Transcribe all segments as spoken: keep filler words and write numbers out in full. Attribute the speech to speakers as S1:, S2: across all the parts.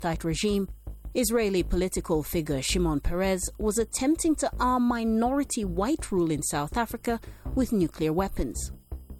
S1: apartheid regime, Israeli political figure Shimon Peres was attempting to arm minority white rule in South Africa with nuclear weapons.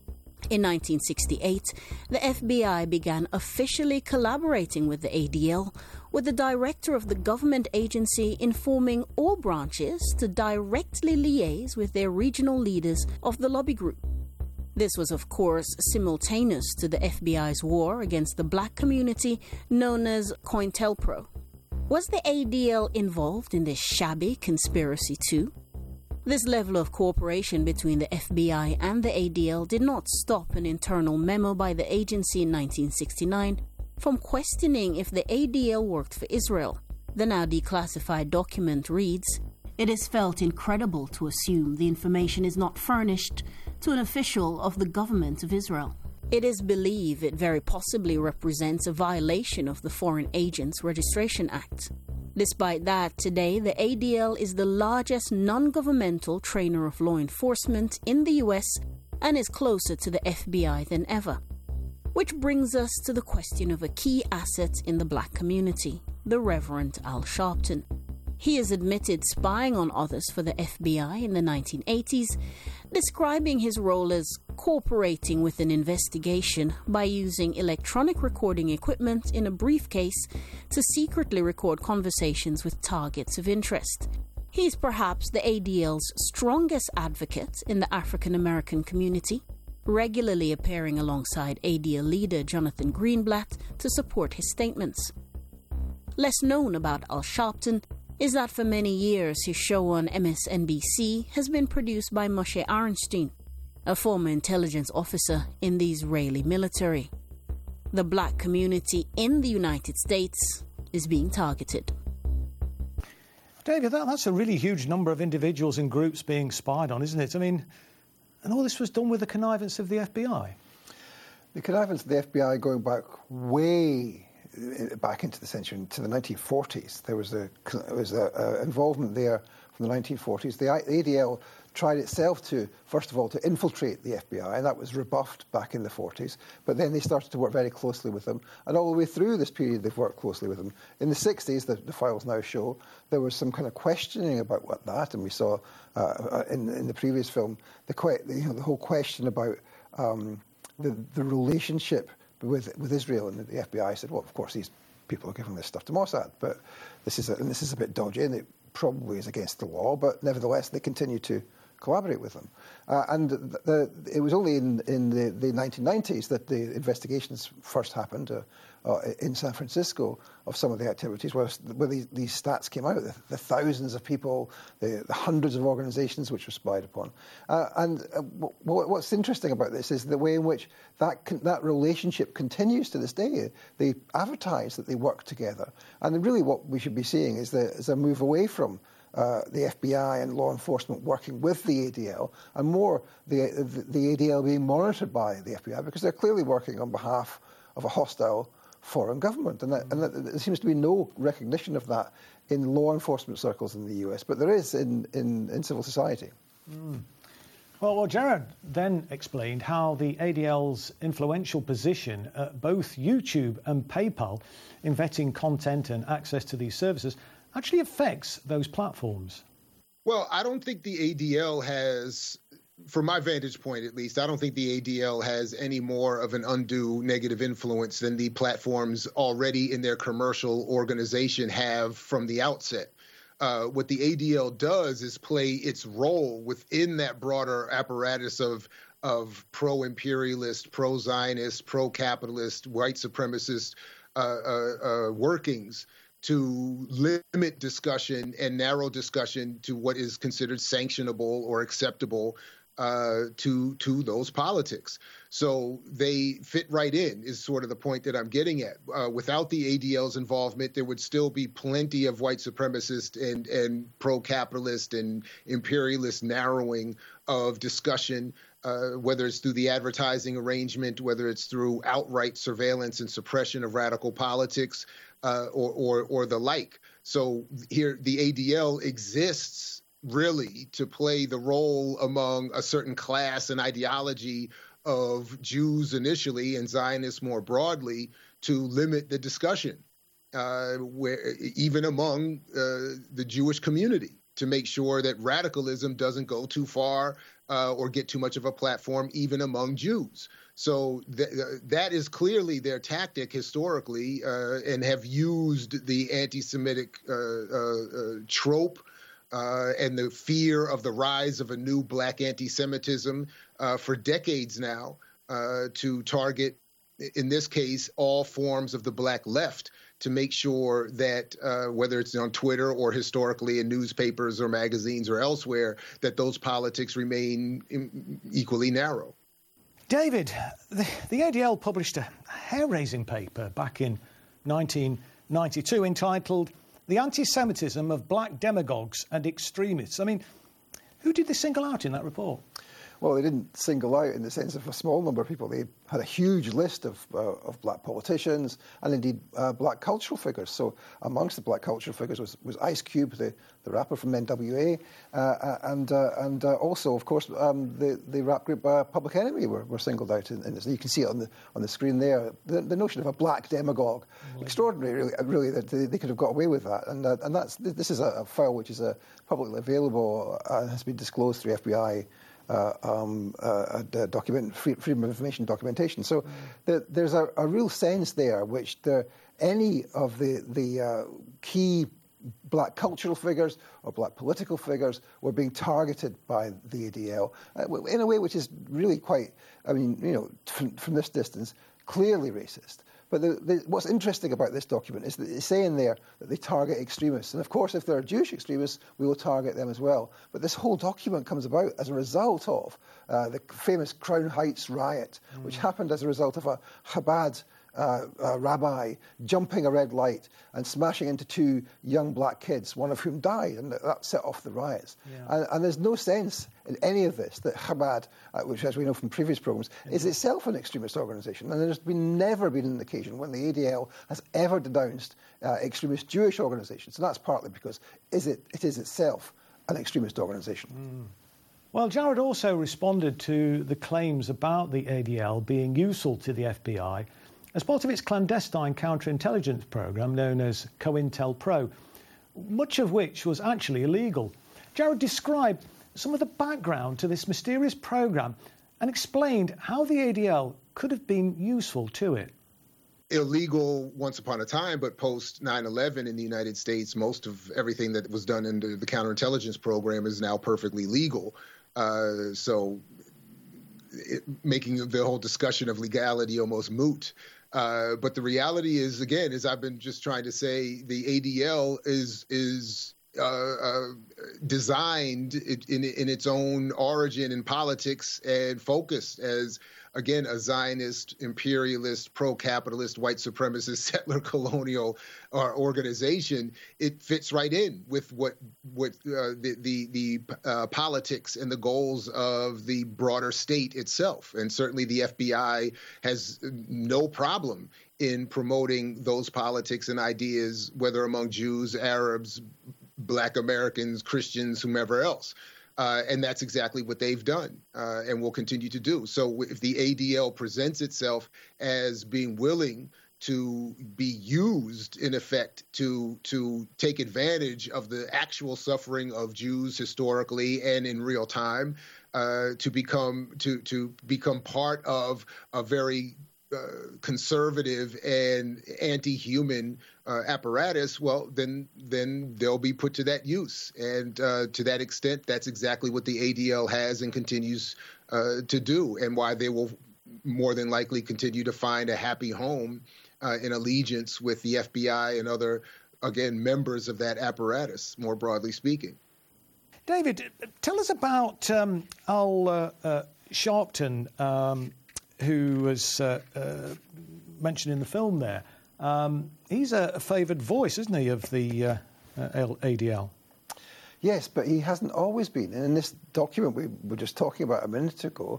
S1: In nineteen sixty-eight, the F B I began officially collaborating with the A D L, with the director of the government agency informing all branches to directly liaise with their regional leaders of the lobby group. This was, of course, simultaneous to the F B I's war against the black community known as COINTELPRO. Was the A D L involved in this shabby conspiracy too? This level of cooperation between the F B I and the A D L did not stop an internal memo by the agency in nineteen sixty-nine from questioning if the A D L worked for Israel. The now declassified document reads, "It is felt incredible to assume the information is not furnished to an official of the government of Israel. It is believed it very possibly represents a violation of the Foreign Agents Registration Act. Despite that, today the A D L is the largest non-governmental trainer of law enforcement in the U S and is closer to the F B I than ever. Which brings us to the question of a key asset in the black community, the Reverend Al Sharpton. He has admitted spying on others for the F B I in the nineteen eighties, describing his role as cooperating with an investigation by using electronic recording equipment in a briefcase to secretly record conversations with targets of interest. He is perhaps the A D L's strongest advocate in the African American community, regularly appearing alongside A D L leader Jonathan Greenblatt to support his statements. Less known about Al Sharpton is that for many years his show on M S N B C has been produced by Moshe Arenstein, a former intelligence officer in the Israeli military. The black community in the United States is being targeted."
S2: David, that, that's a really huge number of individuals and groups being spied on, isn't it? I mean, and all this was done with the connivance of the F B I?
S3: The connivance of the F B I going back way back into the century, to the nineteen forties. There was a there was a, a involvement there from the nineteen forties. The A D L tried itself to, first of all, to infiltrate the F B I, and that was rebuffed back in the forties. But then they started to work very closely with them, and all the way through this period, they've worked closely with them. In the sixties, the, the files now show, there was some kind of questioning about what that, and we saw uh, in, in the previous film the, que- you know, the whole question about um, the, the relationship with with Israel, and the F B I said, well, of course, these people are giving this stuff to Mossad, but this is a, and this is a bit dodgy, and it probably is against the law, but nevertheless, they continue to collaborate with them. Uh, and the, the, it was only in, in the, the nineteen nineties that the investigations first happened uh, uh, in San Francisco of some of the activities where, where these, these stats came out, the, the thousands of people, the, the hundreds of organizations which were spied upon. Uh, and uh, w- what's interesting about this is the way in which that con- that relationship continues to this day. They advertise that they work together. And really what we should be seeing is, the, is a move away from Uh, the F B I and law enforcement working with the A D L, and more the, the the A D L being monitored by the F B I, because they're clearly working on behalf of a hostile foreign government, and, that, and that, there seems to be no recognition of that in law enforcement circles in the U S, but there is in, in, in civil society.
S2: Mm. Well, well, Jared then explained how the A D L's influential position at both YouTube and PayPal in vetting content and access to these services actually affects those platforms.
S4: Well, I don't think the A D L has, from my vantage point at least, I don't think the A D L has any more of an undue negative influence than the platforms already in their commercial organization have from the outset. Uh, what the A D L does is play its role within that broader apparatus of of pro-imperialist, pro-Zionist, pro-capitalist, white supremacist uh, uh, uh, workings to limit discussion and narrow discussion to what is considered sanctionable or acceptable uh, to to those politics. So they fit right in, is sort of the point that I'm getting at. Uh, without the A D L's involvement, there would still be plenty of white supremacist and, and pro-capitalist and imperialist narrowing of discussion, uh, whether it's through the advertising arrangement, whether it's through outright surveillance and suppression of radical politics, Uh, or, or or the like. So here, the A D L exists really to play the role among a certain class and ideology of Jews initially and Zionists more broadly to limit the discussion. uh, where even among uh, the Jewish community, to make sure that radicalism doesn't go too far uh, or get too much of a platform, even among Jews. So th- that is clearly their tactic historically, uh, and have used the anti-Semitic uh, uh, uh, trope uh, and the fear of the rise of a new black anti-Semitism uh, for decades now uh, to target, in this case, all forms of the black left, to make sure that uh, whether it's on Twitter or historically in newspapers or magazines or elsewhere, that those politics remain equally narrow.
S2: David, the, the A D L published a hair-raising paper back in nineteen ninety-two entitled The Anti-Semitism of Black Demagogues and Extremists. I mean, who did they single out in that report?
S3: Well, they didn't single out in the sense of a small number of people. They had a huge list of, uh, of black politicians and indeed uh, black cultural figures. So amongst the black cultural figures was, was Ice Cube, the, the rapper from N W A, uh, and uh, and uh, also, of course, um, the, the rap group uh, Public Enemy were, were singled out in, in this. You can see it on the on the screen there. The, the notion of a black demagogue, well, extraordinary, really, really that they, they could have got away with that. And uh, and that's this is a, a file which is uh, publicly available and uh, has been disclosed through F B I. Uh, um, uh, uh, document, free, freedom of information documentation. So mm. the, there's a, a real sense there which the, any of the, the uh, key black cultural figures or black political figures were being targeted by the A D L uh, in a way which is really quite, I mean, you know, from, from this distance, clearly racist. But the, the, what's interesting about this document is that they say in there that they target extremists. And of course, if there are Jewish extremists, we will target them as well. But this whole document comes about as a result of uh, the famous Crown Heights riot, mm. which happened as a result of a Chabad uh, uh, rabbi jumping a red light and smashing into two young black kids, one of whom died, and that set off the riots. Yeah. And, and there's no sense in any of this that Chabad, uh, which as we know from previous programmes, yeah. is itself an extremist organisation. And there's been never been an occasion when the A D L has ever denounced uh, extremist Jewish organisations. And that's partly because is it, it is itself an extremist organisation.
S2: Mm. Well, Jared also responded to the claims about the A D L being useful to the F B I as part of its clandestine counterintelligence programme known as COINTELPRO, much of which was actually illegal. Jared described some of the background to this mysterious programme and explained how the A D L could have been useful to it.
S4: Illegal once upon a time, but post nine eleven in the United States, most of everything that was done under the counterintelligence program is now perfectly legal. Uh, so it, making the whole discussion of legality almost moot. Uh, but the reality is, again, as I've been just trying to say, the A D L is is uh, uh, designed in, in its own origin in politics and focused as, again, a Zionist, imperialist, pro-capitalist, white supremacist, settler colonial uh, organization. It fits right in with what what uh, the the, the uh, politics and the goals of the broader state itself. And certainly the F B I has no problem in promoting those politics and ideas, whether among Jews, Arabs, Black Americans, Christians, whomever else. Uh, and that's exactly what they've done uh, and will continue to do. So if the A D L presents itself as being willing to be used, in effect, to to take advantage of the actual suffering of Jews historically and in real time, uh, to become to to become part of a very Uh, conservative and anti-human uh, apparatus, well, then then they'll be put to that use. And uh, to that extent, that's exactly what the A D L has and continues uh, to do, and why they will more than likely continue to find a happy home uh, in allegiance with the F B I and other, again, members of that apparatus, more broadly speaking.
S2: David, tell us about um, Al uh, uh, Sharpton, um, who was uh, uh, mentioned in the film there. Um, he's a, a favoured voice, isn't he, of the uh, uh, A D L?
S3: Yes, but he hasn't always been. And in this document we were just talking about a minute ago,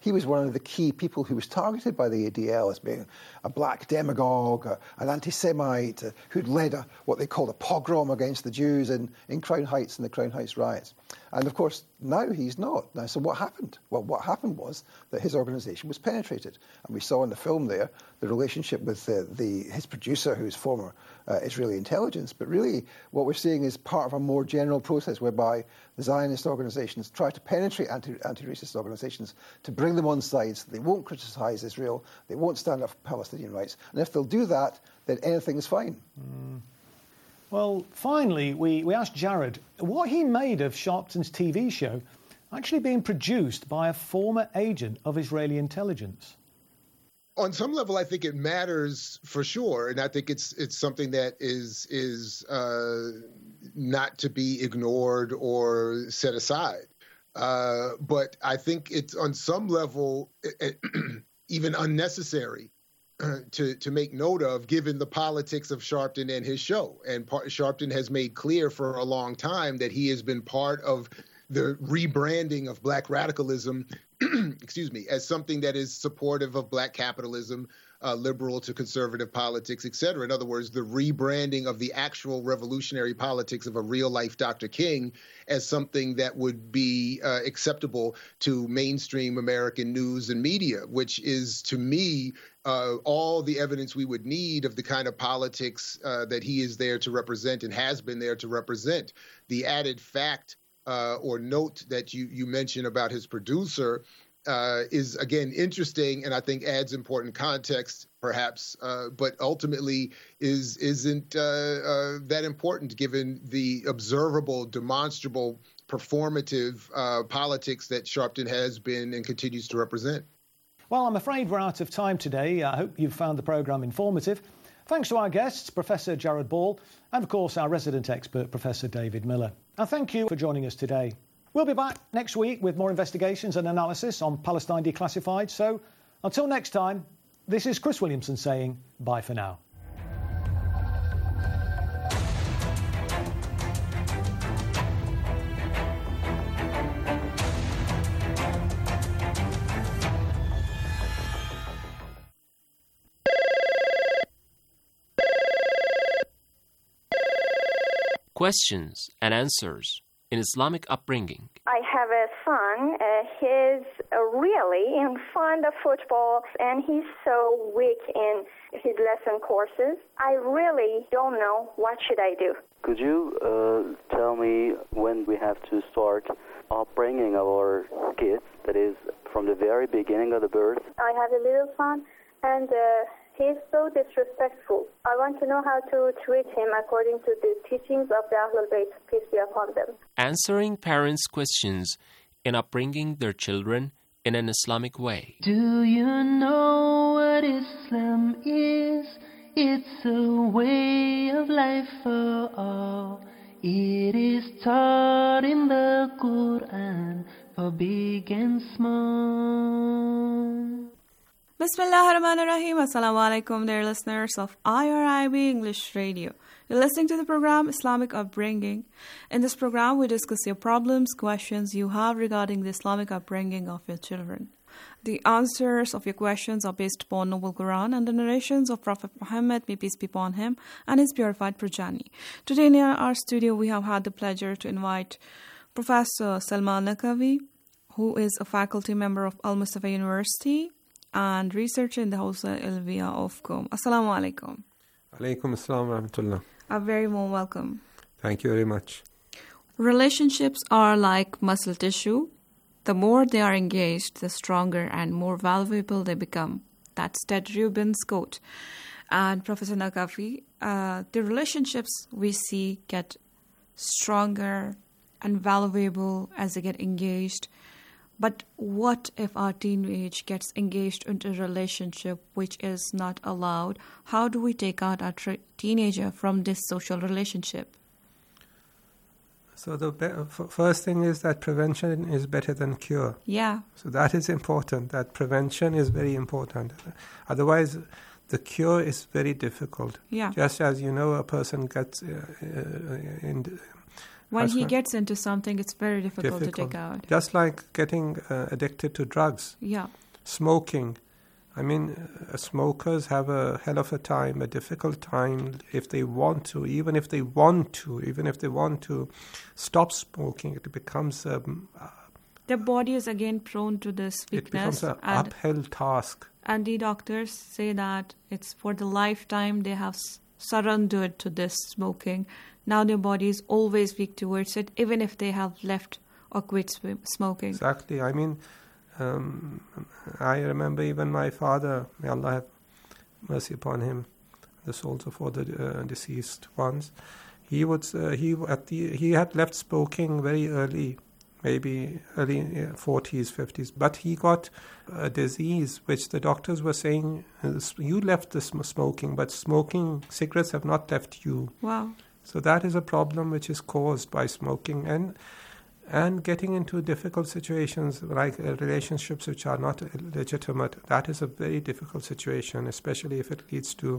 S3: he was one of the key people who was targeted by the A D L as being a black demagogue, a, an anti-Semite, uh, who'd led a, what they called a pogrom against the Jews in, in Crown Heights and the Crown Heights riots. And of course, now he's not. Now, so what happened? Well, what happened was that his organisation was penetrated. And we saw in the film there the relationship with uh, the, his producer, who's former uh, Israeli intelligence. But really, what we're seeing is part of a more general process whereby the Zionist organisations try to penetrate anti, anti-racist organisations to bring them on side so they won't criticise Israel, they won't stand up for Palestinian rights. And if they'll do that, then anything's fine.
S2: Mm. Well, finally, we, we asked Jared what he made of Sharpton's T V show actually being produced by a former agent of Israeli intelligence.
S4: On some level, I think it matters for sure, and I think it's it's something that is is uh, not to be ignored or set aside. Uh, but I think it's on some level even unnecessary. To, to make note of, given the politics of Sharpton and his show. And part, Sharpton has made clear for a long time that he has been part of the rebranding of black radicalism, excuse me, as something that is supportive of black capitalism, uh, liberal to conservative politics, et cetera. In other words, the rebranding of the actual revolutionary politics of a real-life Doctor King as something that would be uh, acceptable to mainstream American news and media, which is, to me, Uh, all the evidence we would need of the kind of politics uh, that he is there to represent and has been there to represent. The added fact uh, or note that you, you mentioned about his producer uh, is, again, interesting and I think adds important context, perhaps, uh, but ultimately is, isn't uh, uh, that important given the observable, demonstrable, performative uh, politics that Sharpton has been and continues to represent.
S2: Well, I'm afraid we're out of time today. I hope you've found the programme informative. Thanks to our guests, Professor Jared Ball, and of course our resident expert, Professor David Miller. And thank you for joining us today. We'll be back next week with more investigations and analysis on Palestine Declassified. So until next time, this is Chris Williamson saying bye for now.
S5: Questions and answers in Islamic upbringing.
S6: I have a son. Uh, he's uh, really in fond of football, and he's so weak in his lesson courses. I really don't know what should I do.
S7: Could you uh, tell me when we have to start upbringing our kids, that is, from the very beginning of the birth?
S6: I have a little son, and uh, he's so disrespectful. I want to know how to treat him according to the teachings of the Ahlul Bayt, peace be upon them.
S5: Answering parents' questions in upbringing their children in an Islamic way.
S8: Do you know what Islam is? It's a way of life for all. It is taught in the Quran for big and small.
S9: Bismillah ar-Rahman ar-Rahim. Assalamu alaikum, dear listeners of I R I B English Radio. You're listening to the program Islamic Upbringing. In this program, we discuss your problems, questions you have regarding the Islamic upbringing of your children. The answers of your questions are based upon Noble Quran and the narrations of Prophet Muhammad, may peace be upon him, and his purified progeny. Today in our studio, we have had the pleasure to invite Professor Salman Naqvi, who is a faculty member of Al Mustafa University and researcher in the Hausa Ilmiya of Qom. Assalamu alaikum.
S10: Alaikum assalam wa rahmatullah.
S9: A very warm welcome.
S10: Thank you very much.
S9: Relationships are like muscle tissue. The more they are engaged, the stronger and more valuable they become. That's Ted Rubin's quote. And Professor Naqvi, uh, the relationships we see get stronger and valuable as they get engaged. But what if our teenage gets engaged into a relationship which is not allowed? How do we take out our tra- teenager from this social relationship?
S10: So the be- f- first thing is that prevention is better than cure.
S9: Yeah.
S10: So that is important, that prevention is very important. Otherwise, the cure is very difficult.
S9: Yeah.
S10: Just as, you know, a person gets uh, uh, in,
S9: When he
S10: not,
S9: gets into something, it's very difficult,
S10: difficult.
S9: to take out.
S10: Just like getting uh, addicted to drugs.
S9: Yeah.
S10: Smoking. I mean, uh, smokers have a hell of a time, a difficult time if they want to, even if they want to, even if they want to stop smoking, it becomes a... Uh,
S9: their body is again prone to this weakness.
S10: It becomes an uphill task.
S9: And the doctors say that it's for the lifetime they have surrendered to this smoking. Now their body is always weak towards it, even if they have left or quit sw- smoking.
S10: Exactly. I mean... Um, I remember even my father, may Allah have mercy upon him, the souls of all the uh, deceased ones. He would uh, he at the he had left smoking very early, maybe early forties, fifties. But he got a disease which the doctors were saying, you left the sm- smoking, but smoking cigarettes have not left you.
S9: Wow!
S10: So that is a problem which is caused by smoking and. And getting into difficult situations like uh, relationships which are not legitimate, that is a very difficult situation, especially if it leads to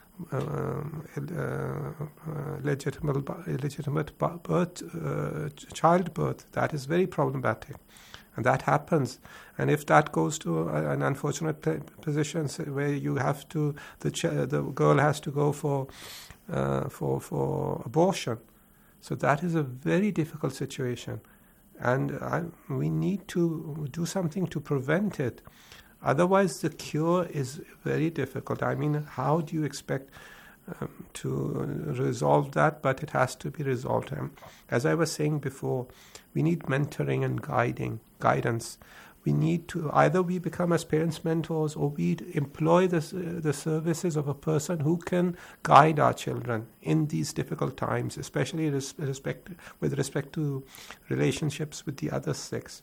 S10: um, uh, uh, legitimate, illegitimate birth, uh, childbirth. That is very problematic. And that happens. And if that goes to a, an unfortunate p- position where you have to, the ch- the girl has to go for uh, for for abortion, so that is a very difficult situation. And I, we need to do something to prevent it. Otherwise, the cure is very difficult. I mean, how do you expect um, to resolve that? But it has to be resolved. Um, as I was saying before, we need mentoring and guiding, guidance. We need to, either we become as parents mentors or we employ the, uh, the services of a person who can guide our children in these difficult times, especially res- respect, with respect to relationships with the other sex.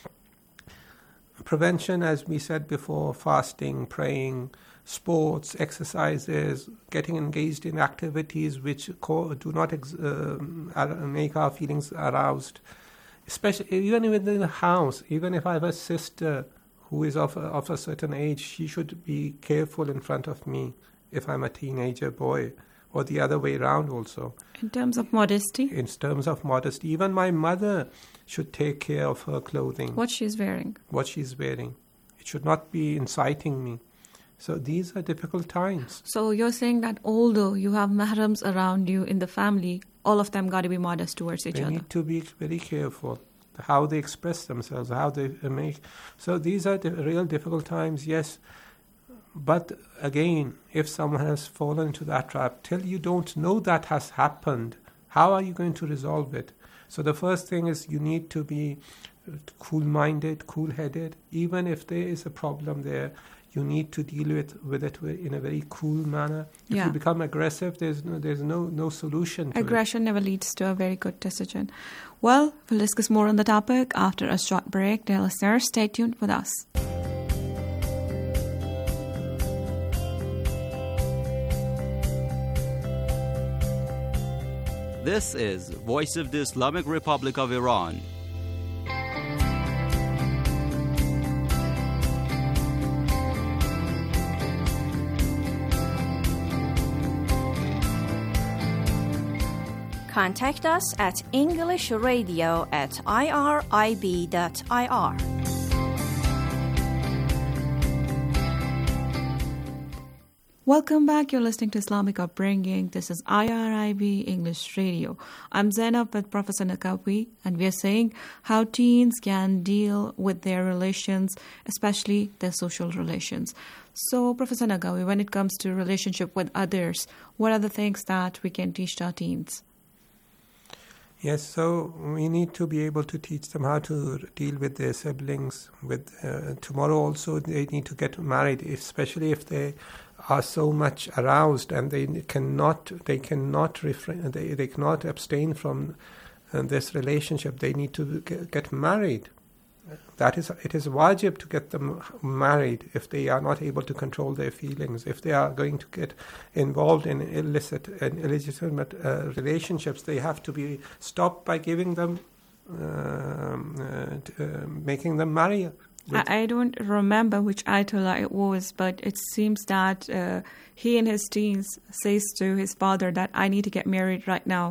S10: Prevention, as we said before, fasting, praying, sports, exercises, getting engaged in activities which co- do not ex- uh, make our feelings aroused. Especially even within the house, even if I have a sister who is of a, of a certain age, she should be careful in front of me if I'm a teenager boy, or the other way around also.
S9: In terms of modesty?
S10: In terms of modesty. Even my mother should take care of her clothing.
S9: What she's wearing.
S10: What she's wearing. It should not be inciting me. So these are difficult times.
S9: So you're saying that although you have mahrams around you in the family, all of them got to be modest towards each
S10: they
S9: other.
S10: They need to be very careful how they express themselves, how they make. So these are the real difficult times, yes. But again, if someone has fallen into that trap, till you don't know that has happened, how are you going to resolve it? So the first thing is you need to be cool-minded, cool-headed. Even if there is a problem there, you need to deal with, with it in a very cool manner. If
S9: yeah.
S10: you become aggressive, there's no there's no, no solution to
S9: Aggression
S10: it.
S9: never leads to a very good decision. Well, we'll discuss more on the topic after a short break. Dear listeners, stay tuned with us.
S11: This is Voice of the Islamic Republic of Iran.
S12: Contact us at English Radio at I R I B dot I R.
S9: Welcome back. You're listening to Islamic Upbringing. This is I R I B English Radio. I'm Zainab with Professor Nakawi, and we are saying how teens can deal with their relations, especially their social relations. So, Professor Nakawi, when it comes to relationship with others, what are the things that we can teach our teens?
S10: Yes, so we need to be able to teach them how to deal with their siblings. With uh, tomorrow also they need to get married, especially if they are so much aroused and they cannot they cannot refrain, they, they cannot abstain from uh, this relationship. They need to get, get married. That is, it is wajib to get them married if they are not able to control their feelings. If they are going to get involved in illicit and illegitimate uh, relationships, they have to be stopped by giving them, um, uh, t- uh, making them marry.
S9: I, I don't remember which Ayatollah it was, but it seems that uh, he in his teens says to his father that I need to get married right now.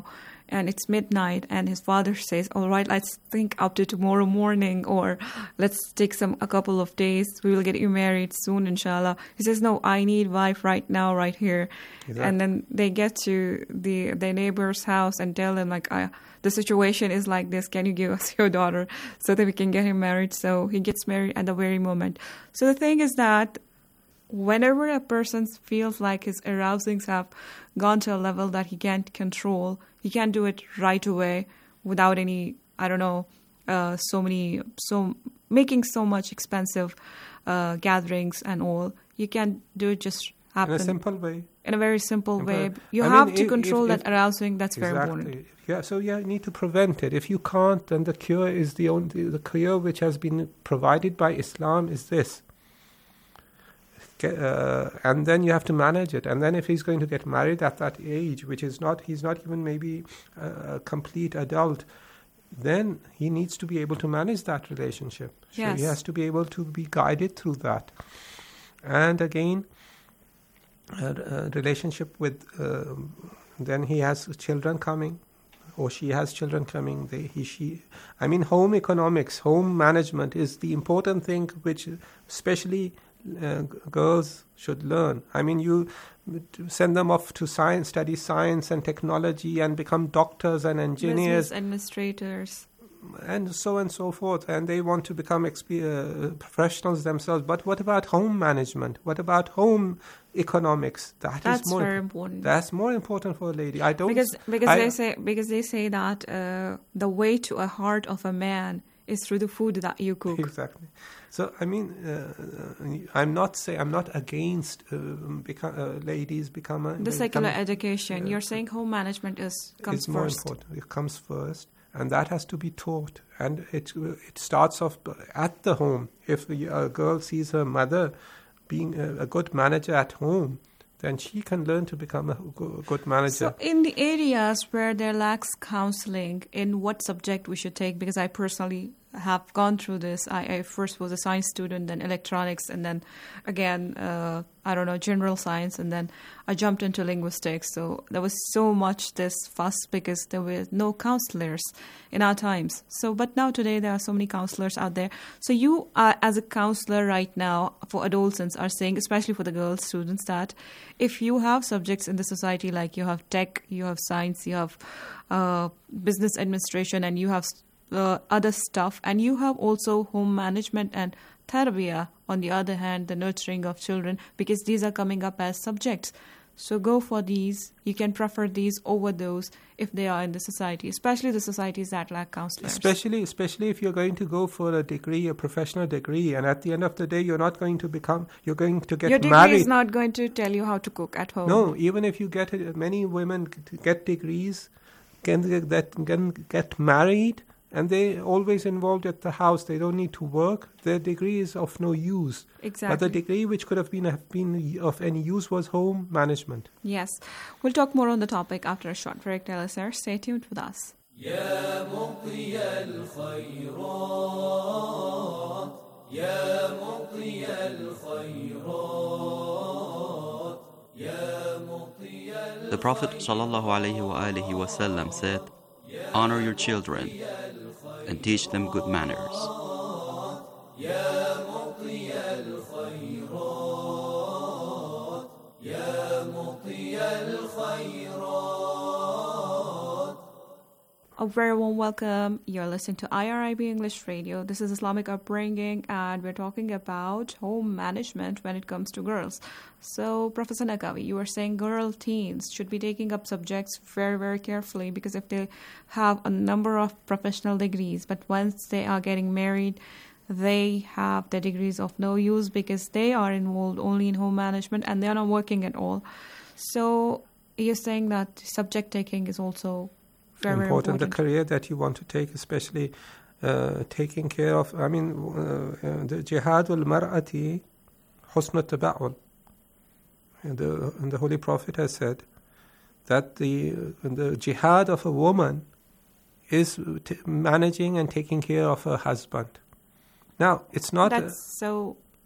S9: and it's midnight, and his father says, all right, let's think up to tomorrow morning, or let's take some a couple of days, we will get you married soon, inshallah. He says, no, I need wife right now, right here. Exactly. And then they get to the their neighbor's house and tell them, like, I, the situation is like this, can you give us your daughter so that we can get him married? So he gets married at the very moment. So the thing is that whenever a person feels like his arousings have gone to a level that he can't control, he can't do it right away without any, I don't know, uh, so many, so making so much expensive uh, gatherings and all. You can't do it just happen.
S10: In a simple way.
S9: In a very simple, simple. way. You
S10: I
S9: have
S10: mean,
S9: to
S10: if,
S9: control
S10: if,
S9: that arousing. That's
S10: exactly.
S9: very important.
S10: Yeah, so yeah, you need to prevent it. If you can't, then the cure is the only, the cure which has been provided by Islam is this. Uh, and then you have to manage it. And then if he's going to get married at that age, which is not, he's not even maybe a complete adult, then he needs to be able to manage that relationship.
S9: Yes.
S10: So he has to be able to be guided through that. And again, a, a relationship with, uh, then he has children coming, or she has children coming. They, he, she. I mean, home economics, home management is the important thing, which especially Uh, girls should learn. I mean, you send them off to science, study science and technology, and become doctors and engineers,
S9: business administrators,
S10: and so on and so forth. And they want to become exp- uh, professionals themselves. But what about home management? What about home economics? That
S9: That's
S10: is more
S9: very
S10: imp-
S9: important.
S10: That's more important for a lady. I don't
S9: because because
S10: I,
S9: they say because they say that uh, the way to a heart of a man is through the food that you cook.
S10: Exactly. So I mean, uh, I'm not say I'm not against uh, beca- uh, ladies become a,
S9: the secular
S10: become,
S9: education. Uh, You're saying home management is comes
S10: is more
S9: first.
S10: important. It comes first, and that has to be taught. And it it starts off at the home. If a girl sees her mother being a, a good manager at home, then she can learn to become a good manager.
S9: So in the areas where there lacks counseling, in what subject we should take? Because I personally have gone through this. I, I first was a science student, then electronics, and then again, uh, I don't know, general science, and then I jumped into linguistics. So there was so much this fuss because there were no counselors in our times. So, but now today there are so many counselors out there. So you, are, as a counselor right now for adolescents, are saying, especially for the girl students, that if you have subjects in the society like you have tech, you have science, you have uh, business administration, and you have Uh, other stuff, and you have also home management and tarbiyah, on the other hand, the nurturing of children, because these are coming up as subjects. So go for these. You can prefer these over those if they are in the society, especially the societies that lack counselors.
S10: Especially, especially if you're going to go for a degree, a professional degree, and at the end of the day, you're not going to become, you're going to get
S9: married. Your degree
S10: married.
S9: is not going to tell you how to cook at home.
S10: No, even if you get, many women get degrees, can that can get married, and they always involved at the house. They don't need to work. Their degree is of no use.
S9: Exactly.
S10: But the degree which could have been have been of any use was home management.
S9: Yes. We'll talk more on the topic after a short break. Dear listeners, stay tuned with us.
S13: يا مطي الخيرات يا مطي الخيرات يا مطي
S11: The Prophet sallallahu alaihi wasallam said, "Honor your children and teach them good manners."
S9: A very warm welcome. You're listening to I R I B English Radio. This is Islamic Upbringing, and we're talking about home management when it comes to girls. So, Professor Naqvi, you were saying girl teens should be taking up subjects very, very carefully, because if they have a number of professional degrees, but once they are getting married, they have the degrees of no use because they are involved only in home management and they are not working at all. So, you're saying that subject taking is also very important.
S10: The career that you want to take, especially uh, taking care of, I mean, uh, uh, the jihad al-mar'ati husn al-taba'ul. The, and the Holy Prophet has said that the uh, the jihad of a woman is t- managing and taking care of her husband. Now, it's not...
S9: That's a, so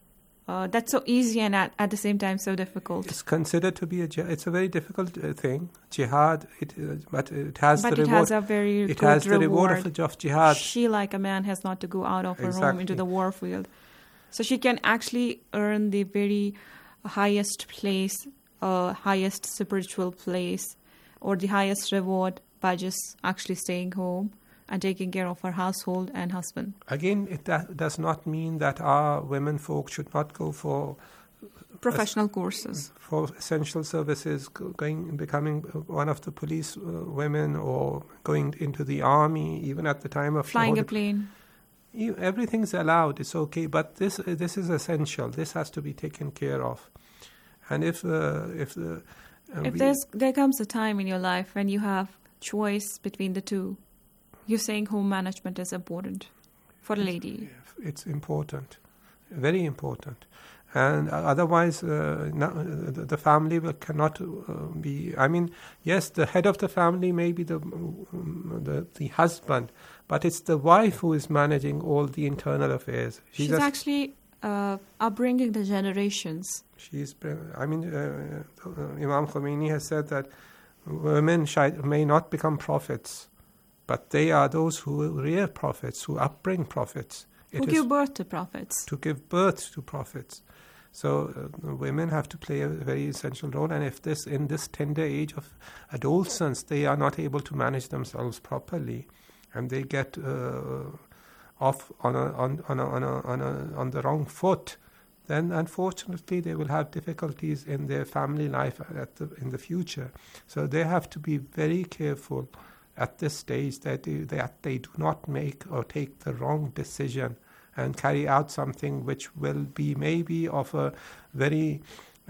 S9: uh, that's so easy and at, at the same time so difficult?
S10: It's considered to be a it's a very difficult uh, thing. Jihad, it, uh, but it has
S9: but
S10: the
S9: it
S10: reward.
S9: has a very
S10: it
S9: good
S10: has the
S9: reward.
S10: reward of, of jihad.
S9: She, like a man, has not to go out of her
S10: Exactly.
S9: home into the war field. So she can actually earn the very highest place, uh, highest spiritual place, or the highest reward by just actually staying home and taking care of her household and husband.
S10: Again, it da- does not mean that our women folk should not go for
S9: professional uh, courses,
S10: for essential services, going becoming one of the police uh, women, or going into the army, even at the time of
S9: flying a plane.
S10: You, everything's allowed. It's okay, but this this is essential. This has to be taken care of. And if uh, if uh,
S9: if we, there's there comes a time in your life when you have choice between the two, you're saying home management is important for a lady.
S10: It's important, very important. And otherwise, uh, no, the, the family will cannot uh, be. I mean, yes, the head of the family may be the the, the husband, but it's the wife who is managing all the internal affairs.
S9: She's, She's actually uh, upbringing the generations.
S10: She's. I mean, uh, Imam Khomeini has said that women may not become prophets, but they are those who rear prophets, who upbring prophets.
S9: Who give birth to prophets.
S10: To give birth to prophets. So uh, women have to play a very essential role, and if this in this tender age of adolescence they are not able to manage themselves properly, and they get uh, off on a, on on a, on a, on a, on the wrong foot, then unfortunately they will have difficulties in their family life at the, in the future. So they have to be very careful at this stage that they, that they do not make or take the wrong decision and carry out something which will be maybe of a very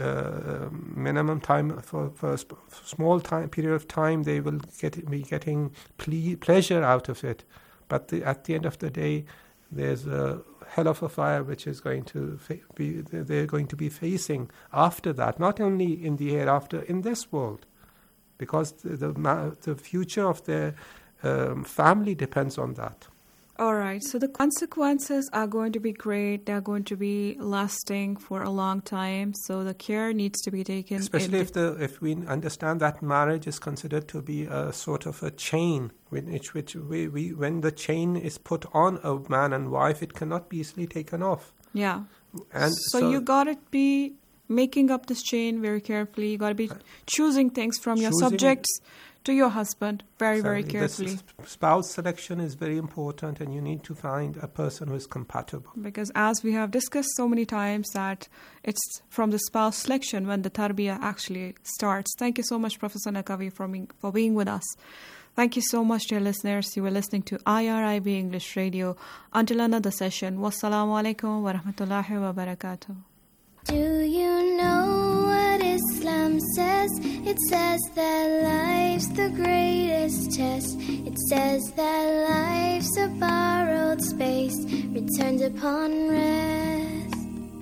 S10: uh, minimum time, for, for a sp- small time period of time, they will get be getting ple- pleasure out of it. But the, at the end of the day, there's a hell of a fire which is going to fa- be they're going to be facing after that, not only in the hereafter, in this world, because the the, the future of their um, family depends on that.
S9: All right, so the consequences are going to be great. They're going to be lasting for a long time. So the care needs to be taken.
S10: Especially if the if we understand that marriage is considered to be a sort of a chain, which which we, we when the chain is put on a man and wife, it cannot be easily taken off.
S9: Yeah.
S10: And
S9: so, so you got to be making up this chain very carefully. You got to be choosing things from your subjects to your husband very, very carefully.
S10: The spouse selection is very important, and you need to find a person who is compatible.
S9: Because as we have discussed so many times, that it's from the spouse selection when the tarbiyah actually starts. Thank you so much, Professor Naqvi, for being, for being with us. Thank you so much, dear listeners. You were listening to I R I B English Radio. Until another session, wassalamu alaikum wa rahmatullahi wa barakatuh.
S14: Do you know what Islam says? It says that life's the greatest test. It says that life's a borrowed space, returned upon rest.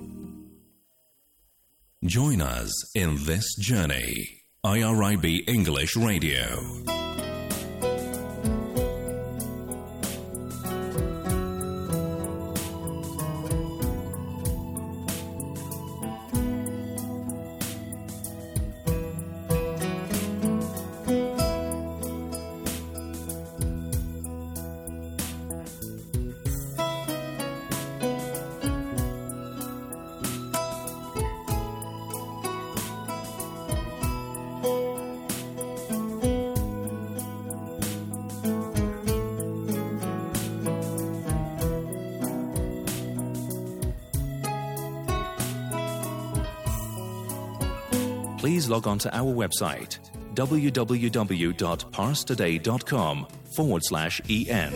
S15: Join us in this journey. I R I B English Radio. Please log on to our website, www.parstoday.com forward slash EN.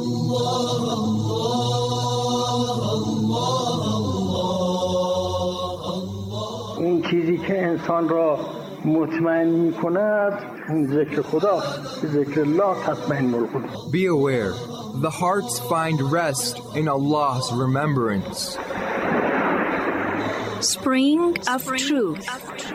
S16: اون چیزی که انسان را مطمئن می کند ذکر خدا ذکر الله تطمئن القلوب.
S17: Be aware, the hearts find rest in Allah's remembrance.
S12: Spring of Truth.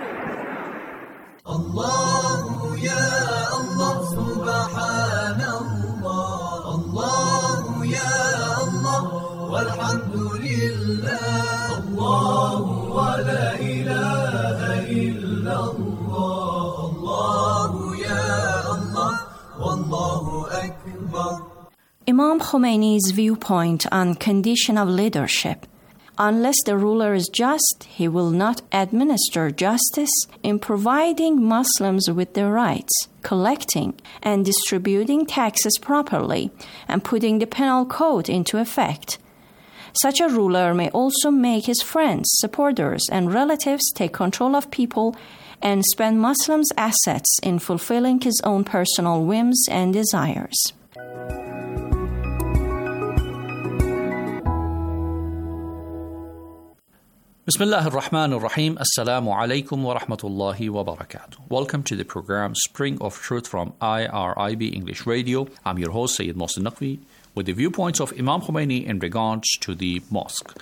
S13: الله يا الله سبحان الله الله يا الله والحمد لله الله ولا إله إلا الله الله يا الله والله أكبر.
S12: Imam Khomeini's viewpoint on condition of leadership. Unless the ruler is just, he will not administer justice in providing Muslims with their rights, collecting and distributing taxes properly, and putting the penal code into effect. Such a ruler may also make his friends, supporters, and relatives take control of people and spend Muslims' assets in fulfilling his own personal whims and desires.
S18: Bismillah ar-Rahman ar-Rahim. Assalamu alaikum wa rahmatullahi wa barakatuh. Welcome to the program Spring of Truth from I R I B English Radio. I'm your host, Sayyid Mohsin Naqvi, with the viewpoints of Imam Khomeini in regards to the mosque.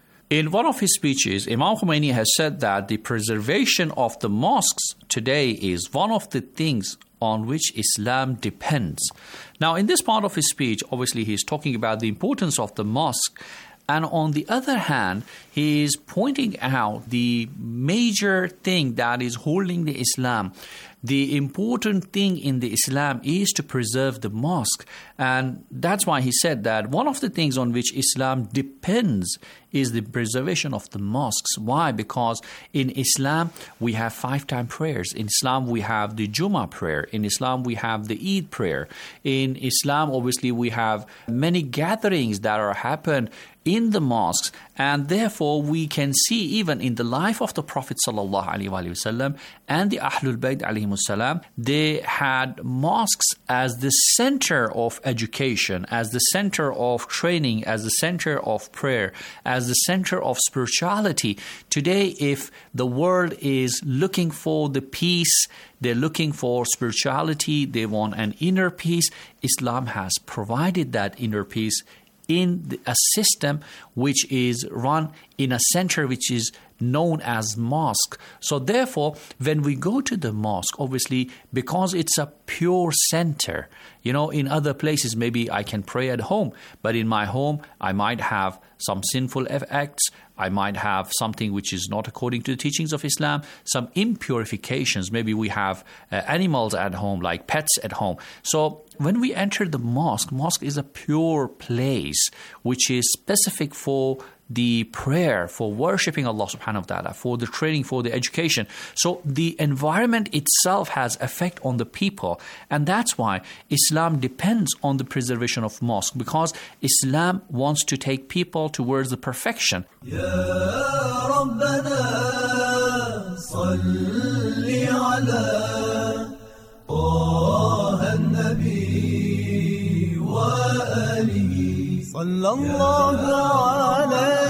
S18: In one of his speeches, Imam Khomeini has said that the preservation of the mosques today is one of the things on which Islam depends. Now, in this part of his speech, obviously he is talking about the importance of the mosque. And on the other hand, he is pointing out the major thing that is holding the Islam. The important thing in the Islam is to preserve the mosque. And that's why he said that one of the things on which Islam depends is the preservation of the mosques. Why? Because in Islam, we have five-time prayers. In Islam, we have the Jummah prayer. In Islam, we have the Eid prayer. In Islam, obviously, we have many gatherings that are happen in the mosques, and therefore we can see even in the life of the Prophet sallallahu alaihi wasallam and the Ahlul Bayt alayhimus salam, they had mosques as the center of education, as the center of training, as the center of prayer, as the center of spirituality. Today, if the world is looking for the peace, they're looking for spirituality, they want an inner peace, Islam has provided that inner peace in the, a system which is run in a center which is known as mosque. So therefore, when we go to the mosque, obviously, because it's a pure center, you know, in other places, maybe I can pray at home, but in my home, I might have some sinful acts, I might have something which is not according to the teachings of Islam, some impurifications. Maybe we have uh, animals at home, like pets at home. So when we enter the mosque, mosque is a pure place which is specific for the prayer, for worshipping Allah subhanahu wa ta'ala, for the training, for the education. So the environment itself has effect on the people. And that's why Islam depends on the preservation of mosque, because Islam wants to take people towards the perfection.
S13: Ya Rabbana, salli ala Taha an-Nabi wa alihi sallallahu alayhi.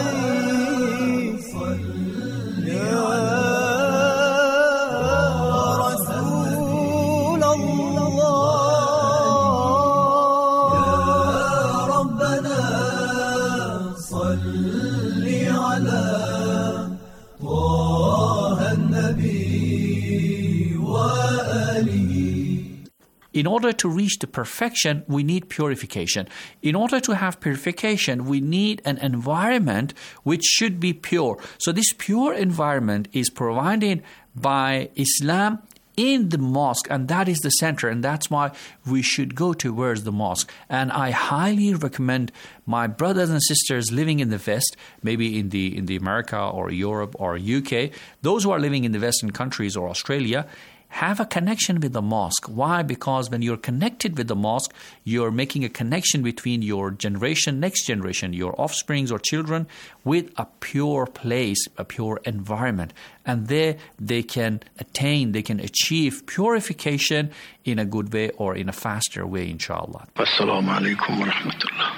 S18: In order to reach the perfection, we need purification. In order to have purification, we need an environment which should be pure. So this pure environment is provided by Islam in the mosque, and that is the center, and that's why we should go towards the mosque. And I highly recommend my brothers and sisters living in the West, maybe in the in the America or Europe or U K, those who are living in the Western countries or Australia, have a connection with the mosque. Why? Because when you're connected with the mosque, you're making a connection between your generation, next generation, your offsprings or children, with a pure place, a pure environment. And there they can attain, they can achieve purification in a good way or in a faster way, inshallah.
S16: Assalamu alaikum wa rahmatullah.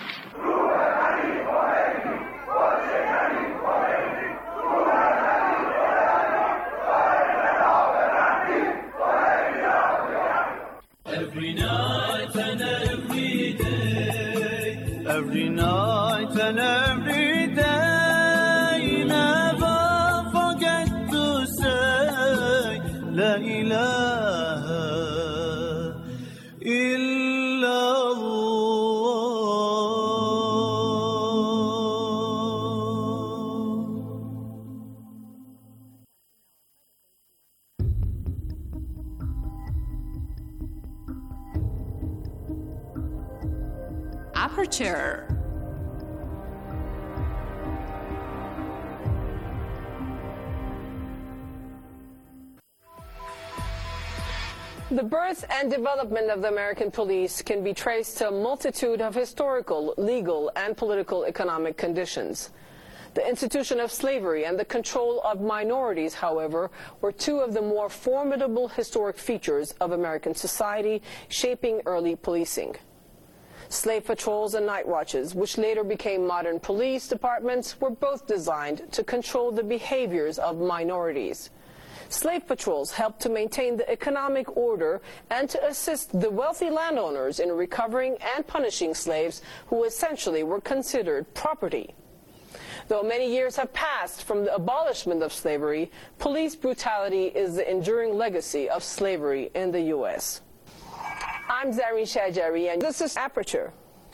S13: Every night and every day, every night and every day, never forget to say La ilaha illallah.
S19: Aperture.
S20: The birth and development of the American police can be traced to a multitude of historical, legal, and political economic conditions. The institution of slavery and the control of minorities, however, were two of the more formidable historic features of American society, shaping early policing. Slave patrols and night watches, which later became modern police departments, were both designed to control the behaviors of minorities. Slave patrols helped to maintain the economic order and to assist the wealthy landowners in recovering and punishing slaves who essentially were considered property. Though many years have passed from the abolishment of slavery, police brutality is the enduring legacy of slavery in the U S I'm Zareen Shajari, and this is Aperture.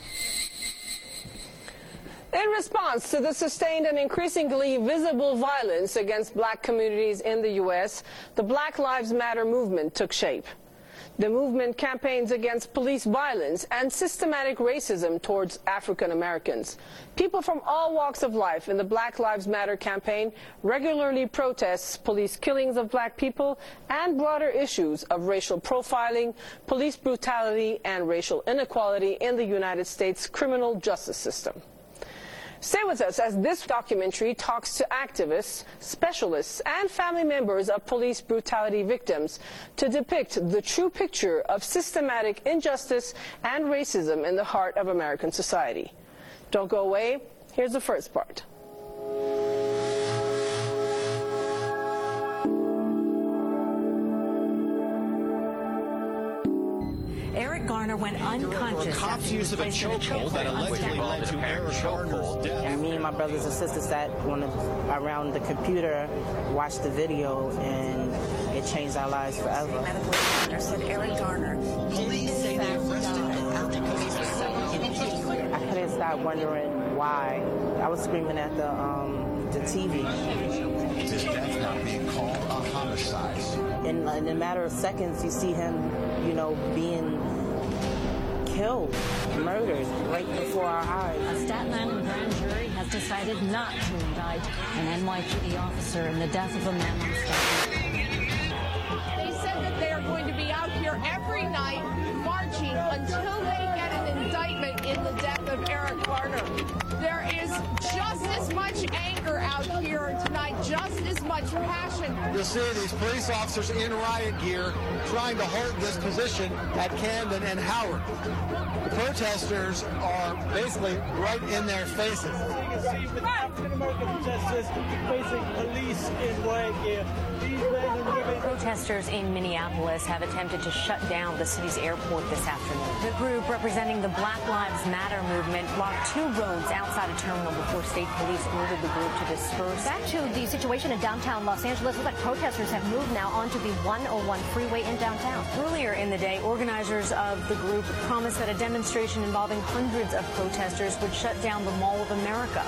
S20: In response to the sustained and increasingly visible violence against black communities in the U S, the Black Lives Matter movement took shape. The movement campaigns against police violence and systematic racism towards African Americans. People from all walks of life in the Black Lives Matter campaign regularly protests police killings of black people and broader issues of racial profiling, police brutality, and racial inequality in the United States criminal justice system. Stay with us as this documentary talks to activists, specialists, and family members of police brutality victims to depict the true picture of systematic injustice and racism in the heart of American society. Don't go away. Here's the first part.
S21: Eric Garner went unconscious. Cops use of a chokehold that allegedly led to Eric Garner's death.
S22: And me and my brothers and sisters sat on the, around the computer, watched the video, and it changed our lives forever.
S21: Medical examiner said Eric Garner. Police say they arrested him after police were seven.
S22: I couldn't stop wondering why. I was screaming at the um, the T V.
S23: His death not being called a homicide.
S22: In, in a matter of seconds, you see him, you know, being killed, murdered right before our eyes.
S21: A Staten Island grand jury has decided not to indict an N Y P D officer in the death of a man on Staten.
S24: They said that they are going to be out here every night marching until they get an indictment in the death of Eric Garner. There is just as much anger out here tonight, just as much passion.
S25: You'll see these police officers in riot gear trying to hold this position at Camden and Howard. The protesters are basically right in their faces.
S26: You can see with African American protesters facing police in riot gear. These men and women.
S21: Protesters in Minneapolis have attempted to shut down the city's airport this afternoon. The group representing the Black Lives Matter movement blocked two roads outside a terminal before state police ordered the group to disperse.
S27: Back to the situation in downtown Los Angeles. Looks like protesters have moved now onto the one oh one freeway in downtown.
S21: Earlier in the day, organizers of the group promised that a demonstration involving hundreds of protesters would shut down the Mall of America.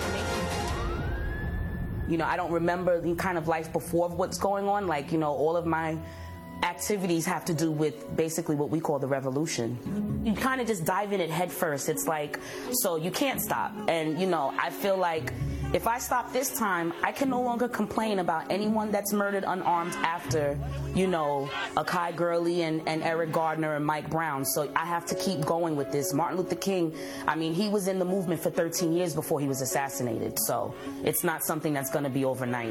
S22: You know, I don't remember the kind of life before what's going on. Like, you know, all of my activities have to do with basically what we call the revolution. You kind of just dive in it head first. It's like, so you can't stop. And, you know, I feel like if I stop this time, I can no longer complain about anyone that's murdered unarmed after, you know, Akai Gurley and, and Eric Gardner and Mike Brown. So I have to keep going with this. Martin Luther King, I mean, he was in the movement for thirteen years before he was assassinated. So it's not something that's going to be overnight.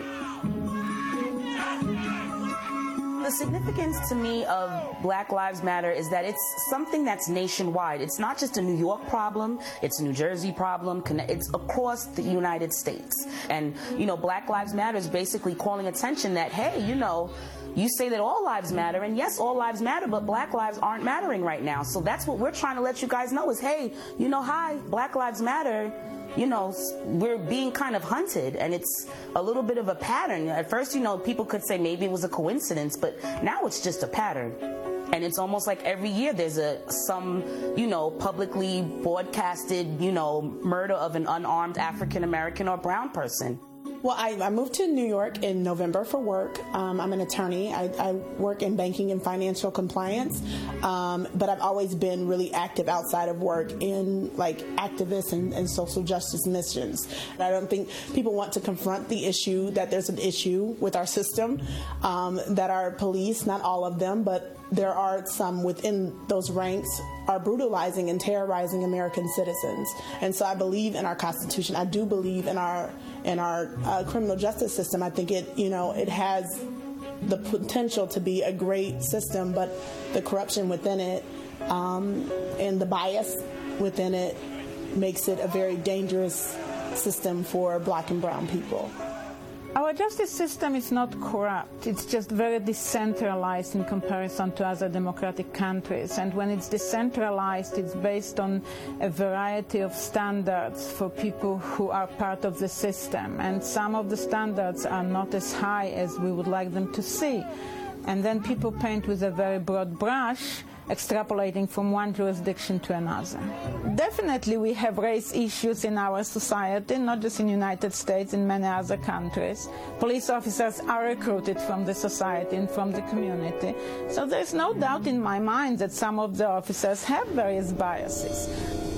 S22: The significance to me of Black Lives Matter is that it's something that's nationwide. It's not just a New York problem, it's a New Jersey problem, it's across the United States. And, you know, Black Lives Matter is basically calling attention that, hey, you know, you say that all lives matter, and yes, all lives matter, but Black lives aren't mattering right now. So that's what we're trying to let you guys know is, hey, you know, hi, Black Lives Matter. You know, we're being kind of hunted, and it's a little bit of a pattern. At first, you know, people could say maybe it was a coincidence, but now it's just a pattern. And it's almost like every year there's a some, you know, publicly broadcasted, you know, murder of an unarmed African American or brown person.
S1: Well, I, I moved to New York in November for work. Um, I'm an attorney. I, I work in banking and financial compliance, um, but I've always been really active outside of work in like activists and, and social justice missions. I don't think people want to confront the issue that there's an issue with our system, um, that our police, not all of them, but there are some within those ranks are brutalizing and terrorizing American citizens. And so I believe in our Constitution. I do believe in our in our uh, criminal justice system. I think it, you know, it has the potential to be a great system, but the corruption within it um, and the bias within it makes it a very dangerous system for Black and brown people.
S2: Our justice system is not corrupt. It's just very decentralized in comparison to other democratic countries. And when it's decentralized, it's based on a variety of standards for people who are part of the system. And some of the standards are not as high as we would like them to see. And then people paint with a very broad brush, extrapolating from one jurisdiction to another. Definitely we have race issues in our society, not just in the United States, in many other countries. Police officers are recruited from the society and from the community. So there's no doubt in my mind that some of the officers have various biases.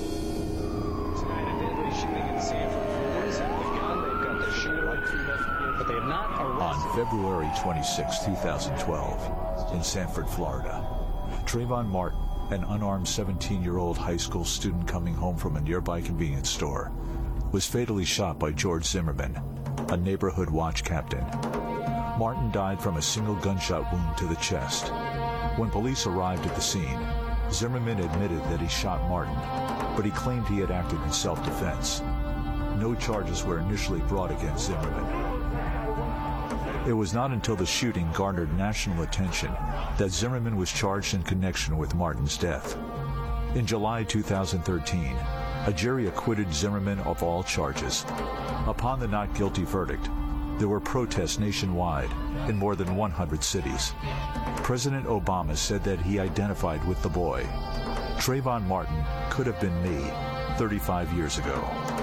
S3: On February twenty-sixth, twenty twelve, in Sanford, Florida, Trayvon Martin, an unarmed seventeen-year-old high school student coming home from a nearby convenience store, was fatally shot by George Zimmerman, a neighborhood watch captain. Martin died from a single gunshot wound to the chest. When police arrived at the scene, Zimmerman admitted that he shot Martin, but he claimed he had acted in self-defense. No charges were initially brought against Zimmerman. It was not until the shooting garnered national attention that Zimmerman was charged in connection with Martin's death. In July two thousand thirteen, a jury acquitted Zimmerman of all charges. Upon the not guilty verdict, there were protests nationwide in more than one hundred cities. President Obama said that he identified with the boy. Trayvon Martin could have been me thirty-five years ago.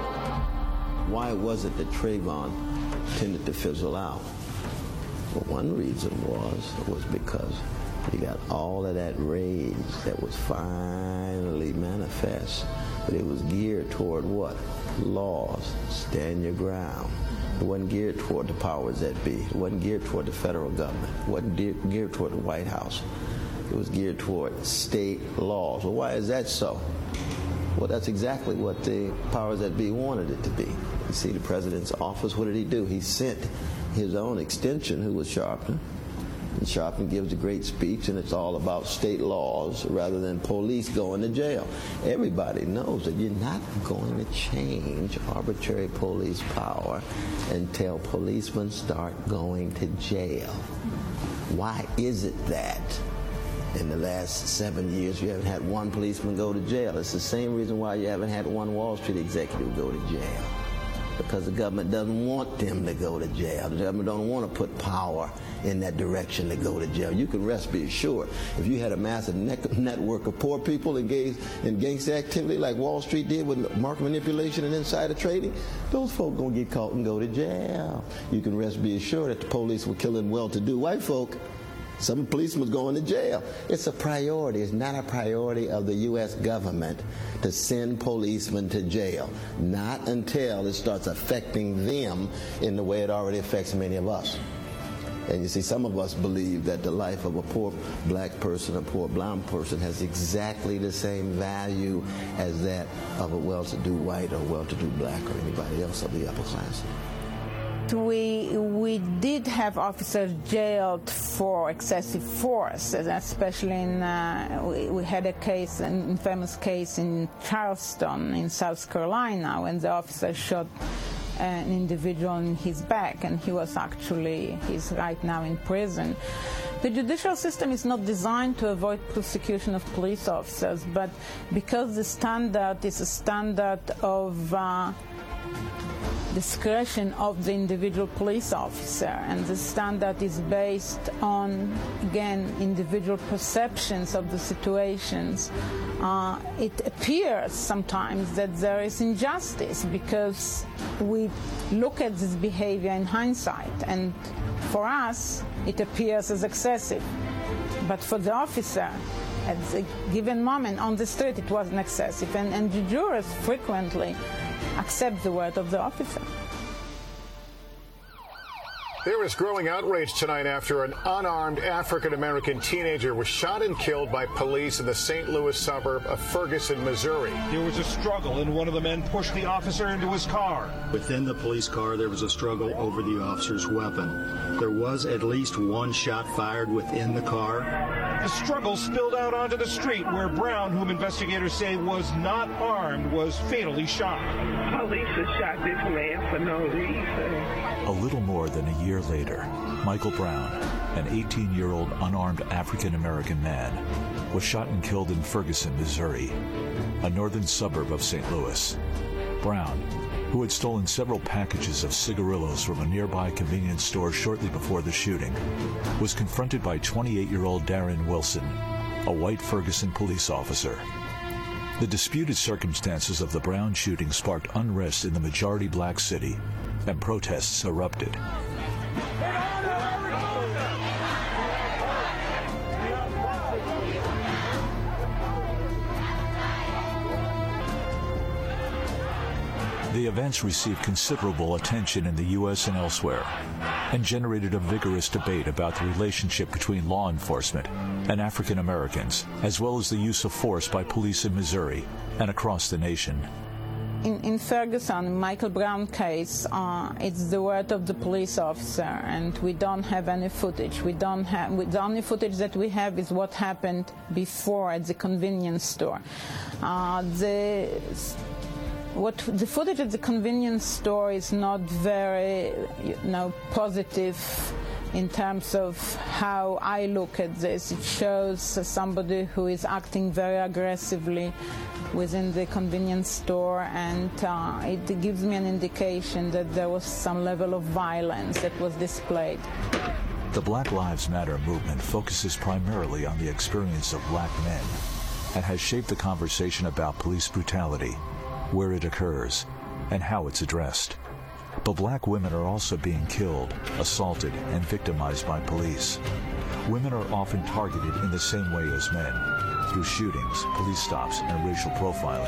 S4: Why was it that Trayvon tended to fizzle out? Well, one reason was was because he got all of that rage that was finally manifest, but it was geared toward what? Laws. Stand your ground. It wasn't geared toward the powers that be. It wasn't geared toward the federal government. It wasn't de- geared toward the White House. It was geared toward state laws. Well, why is that so? Well, that's exactly what the powers that be wanted it to be. You see, the president's office, what did he do? He sent his own extension, who was Sharpton. And Sharpton gives a great speech, and it's all about state laws rather than police going to jail. Everybody knows that you're not going to change arbitrary police power until policemen start going to jail. Why is it that in the last seven years you haven't had one policeman go to jail? It's the same reason why you haven't had one Wall Street executive go to jail. Because the government doesn't want them to go to jail. The government don't want to put power in that direction to go to jail. You can rest be assured, if you had a massive ne- network of poor people engaged in gangster activity like Wall Street did with market manipulation and insider trading, those folk gonna get caught and go to jail. You can rest be assured that the police were killing well-to-do white folk Some policemen going to jail. It's a priority. It's not a priority of the U S government to send policemen to jail. Not until it starts affecting them in the way it already affects many of us. And you see, some of us believe that the life of a poor black person, a poor brown person, has exactly the same value as that of a well-to-do white or well-to-do black or anybody else of the upper class.
S2: We we did have officers jailed for excessive force, especially in uh, we, we had a case, an infamous case in Charleston in South Carolina when the officer shot an individual in his back, and he was actually he's right now in prison. The judicial system is not designed to avoid prosecution of police officers, but because the standard is a standard of uh, discretion of the individual police officer, and the standard is based on, again, individual perceptions of the situations. Uh, it appears sometimes that there is injustice because we look at this behavior in hindsight, and for us it appears as excessive, but for the officer at a given moment on the street it wasn't excessive, and, and the jurors frequently accept the word of the officer.
S5: There is growing outrage tonight after an unarmed African-American teenager was shot and killed by police in the Saint Louis suburb of Ferguson, Missouri.
S6: There was a struggle, and one of the men pushed the officer into his car.
S7: Within the police car, there was a struggle over the officer's weapon. There was at least one shot fired within the car.
S6: The struggle spilled out onto the street where Brown, whom investigators say was not armed, was fatally shot.
S8: Police have shot this man for no reason.
S3: A little more than a year later, Michael Brown, an eighteen-year-old unarmed African-American man, was shot and killed in Ferguson, Missouri, a northern suburb of Saint Louis. Brown, who had stolen several packages of cigarillos from a nearby convenience store shortly before the shooting, was confronted by twenty-eight-year-old Darren Wilson, a white Ferguson police officer. The disputed circumstances of the Brown shooting sparked unrest in the majority black city, and protests erupted. The events received considerable attention in the U S and elsewhere, and generated a vigorous debate about the relationship between law enforcement and African Americans, as well as the use of force by police in Missouri and across the nation.
S2: In, in Ferguson, Michael Brown case, uh, it's the word of the police officer, and we don't have any footage. We don't have we, the only footage that we have is what happened before at the convenience store. Uh, the what the footage at the convenience store is not very, you know, positive in terms of how I look at this. It shows uh, somebody who is acting very aggressively within the convenience store, and uh, it gives me an indication that there was some level of violence that was displayed.
S3: The Black Lives Matter movement focuses primarily on the experience of black men and has shaped the conversation about police brutality, where it occurs, and how it's addressed. But black women are also being killed, assaulted, and victimized by police. Women are often targeted in the same way as men, through shootings, police stops, and racial profiling.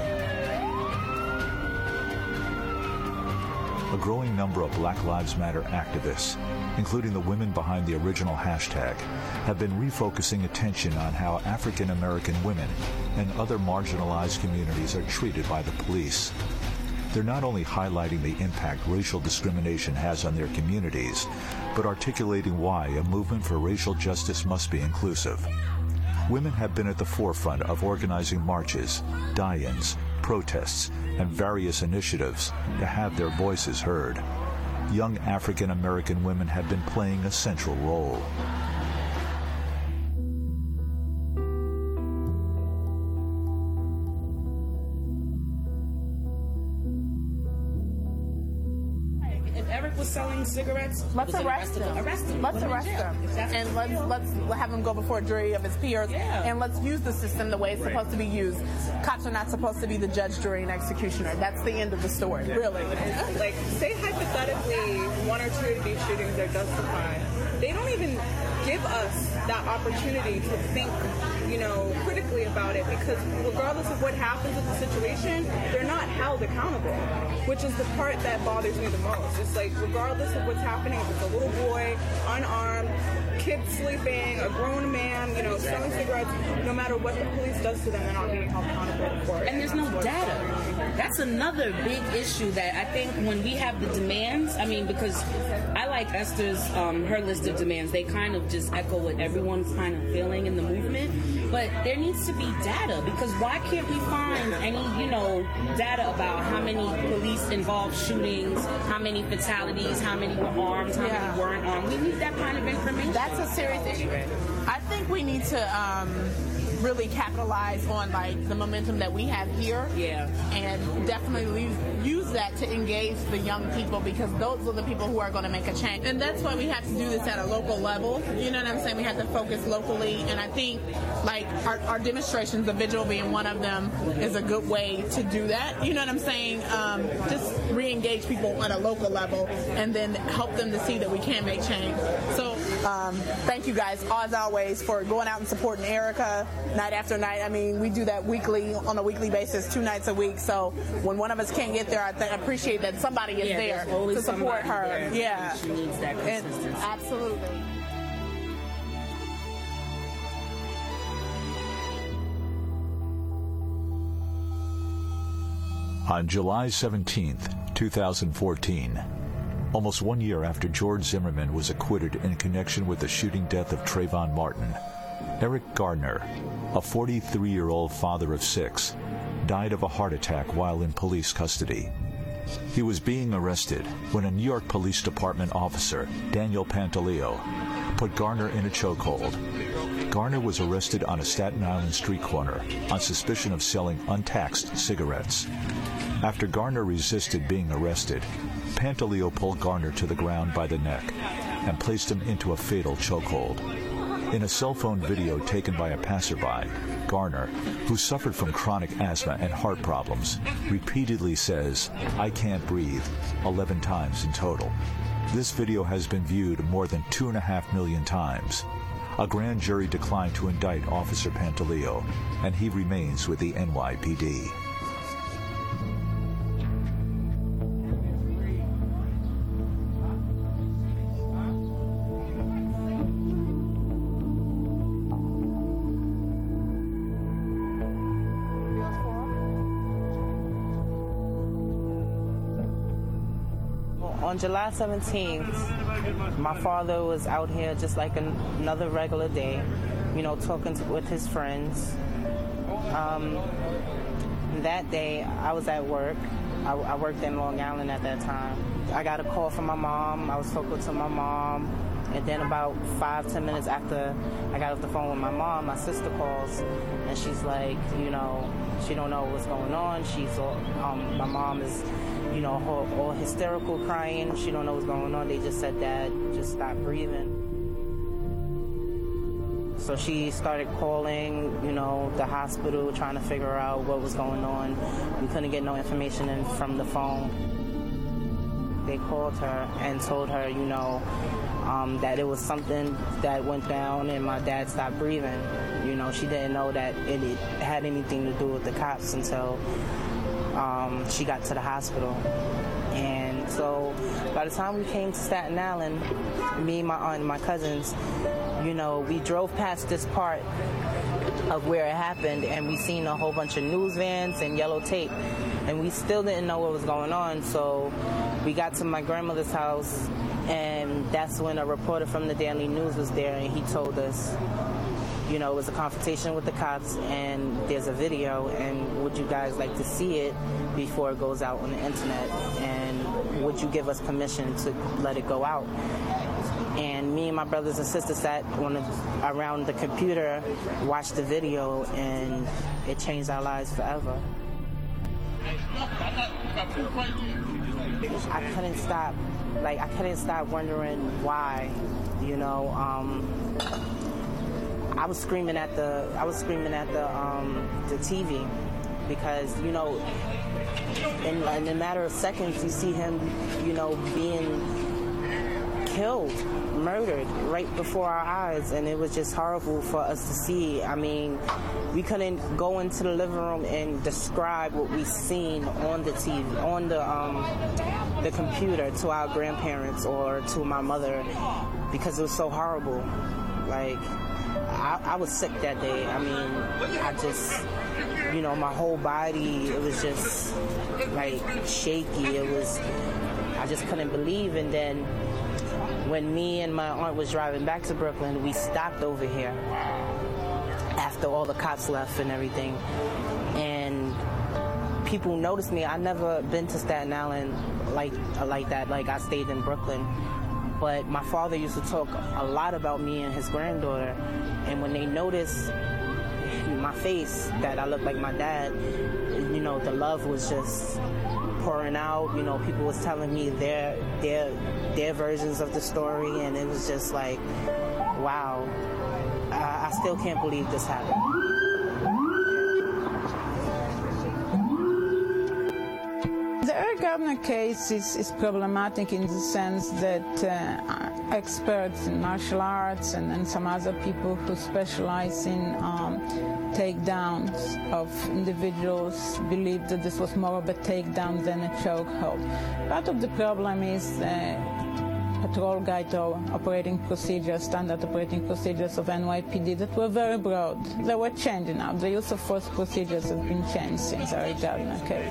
S3: A growing number of Black Lives Matter activists, including the women behind the original hashtag, have been refocusing attention on how African American women and other marginalized communities are treated by the police. They're not only highlighting the impact racial discrimination has on their communities, but articulating why a movement for racial justice must be inclusive. Women have been at the forefront of organizing marches, die-ins, protests, and various initiatives to have their voices heard. Young African American women have been playing a central role.
S10: Selling cigarettes.
S11: Let's arrest him.
S10: Arrest him.
S11: Let's arrest him, and let's let's have him go before a jury of his peers,
S10: yeah.
S11: and let's use the system the way it's right. supposed to be used. Cops are not supposed to be the judge, jury, and executioner. That's the end of the story, yeah. really.
S10: Like, say hypothetically, one or two of these shootings are justified. They don't even
S11: give us that opportunity to think, you know, critically about it, because regardless of what happens with the situation, they're not held accountable, which is the part that bothers me the most. It's like, regardless of what's happening, if it's a little boy, unarmed, kids sleeping, a grown man, you know, selling cigarettes, no matter what the police does to them, they're not being held accountable for it.
S22: And there's no data. That's another big issue that I think when we have the demands, I mean, because I like Esther's, um, her list of demands, they kind of just echo what everyone's kind of feeling in the movement, but there needs to be data, because why can't we find any, you know, data about how many police-involved shootings, how many fatalities, how many were armed, how
S11: Yeah.
S22: many weren't armed? We need that kind of information.
S11: That's a serious issue. I think we need to um, really capitalize on like the momentum that we have here.
S22: Yeah.
S11: And definitely use, use that to engage the young people, because those are the people who are going to make a change. And that's why we have to do this at a local level. You know what I'm saying? We have to focus locally. And I think like our, our demonstrations, the vigil being one of them, is a good way to do that. You know what I'm saying? Um, just re-engage people at a local level and then help them to see that we can make change. So um, thank you guys, as always, for going out and supporting Erica night after night. I mean, we do that weekly, on a weekly basis, two nights a week. So when one of us can't get there, I th- appreciate that somebody is
S22: Yeah,
S11: there
S22: there's always
S11: to support
S22: somebody
S11: her.
S22: there.
S11: Yeah.
S22: She needs that
S11: And-
S22: consistency.
S11: absolutely.
S3: On July seventeenth, twenty fourteen, almost one year after George Zimmerman was acquitted in connection with the shooting death of Trayvon Martin, Eric Gardner, a forty-three-year-old father of six, died of a heart attack while in police custody. He was being arrested when a New York Police Department officer, Daniel Pantaleo, put Garner in a chokehold. Garner was arrested on a Staten Island street corner on suspicion of selling untaxed cigarettes. After Garner resisted being arrested, Pantaleo pulled Garner to the ground by the neck and placed him into a fatal chokehold. In a cell phone video taken by a passerby, Garner, who suffered from chronic asthma and heart problems, repeatedly says, "I can't breathe," eleven times in total. This video has been viewed more than two and a half million times. A grand jury declined to indict Officer Pantaleo, and he remains with the N Y P D.
S9: On July seventeenth, my father was out here just like an, another regular day, you know, talking to, with his friends. Um, that day, I was at work. I, I worked in Long Island at that time. I got a call from my mom. I was talking to my mom. And then about five, ten minutes after I got off the phone with my mom, my sister calls, and she's like, you know, she don't know what's going on. She's all, um, my mom is, you know, all, all hysterical, crying. She don't know what's going on. They just said, Dad just stopped breathing. So she started calling, you know, the hospital, trying to figure out what was going on. We couldn't get no information in from the phone. They called her and told her, you know, um, that it was something that went down and my dad stopped breathing. You know, she didn't know that it, it had anything to do with the cops until um, she got to the hospital. And so by the time we came to Staten Island, me, my aunt, and my cousins, you know, we drove past this part of where it happened, and we seen a whole bunch of news vans and yellow tape, and we still didn't know what was going on. So we got to my grandmother's house, and that's when a reporter from the Daily News was there, and he told us, you know, it was a confrontation with the cops, and there's a video, and would you guys like to see it before it goes out on the internet, and would you give us permission to let it go out? And me and my brothers and sisters sat on the, around the computer, watched the video, and it changed our lives forever. I couldn't stop, like, I couldn't stop wondering why, you know. Um, I was screaming at the, I was screaming at the, um, the T V, because, you know, in, in a matter of seconds, you see him, you know, being killed, murdered right before our eyes, and it was just horrible for us to see. I mean, we couldn't go into the living room and describe what we seen on the T V, on the um, the computer to our grandparents or to my mother, because it was so horrible. Like, I, I was sick that day. I mean, I just, you know, my whole body, it was just like shaky. It was, I just couldn't believe. And then when me and my aunt was driving back to Brooklyn, we stopped over here after all the cops left and everything. And people noticed me. I never been to Staten Island like like that. Like, I stayed in Brooklyn. But my father used to talk a lot about me and his granddaughter. And when they noticed my face, that I looked like my dad, you know, the love was just pouring out. You know, people was telling me their their their versions of the story, and it was just like, wow, I, I still can't believe this happened.
S2: The Eric Gardner case is, is problematic in the sense that uh, experts in martial arts and, and some other people who specialize in um, takedowns of individuals believe that this was more of a takedown than a chokehold. Part of the problem is uh, patrol guide or operating procedures, standard operating procedures of N Y P D that were very broad. They were changing now. The use of force procedures has been changed since Eric Gardner case.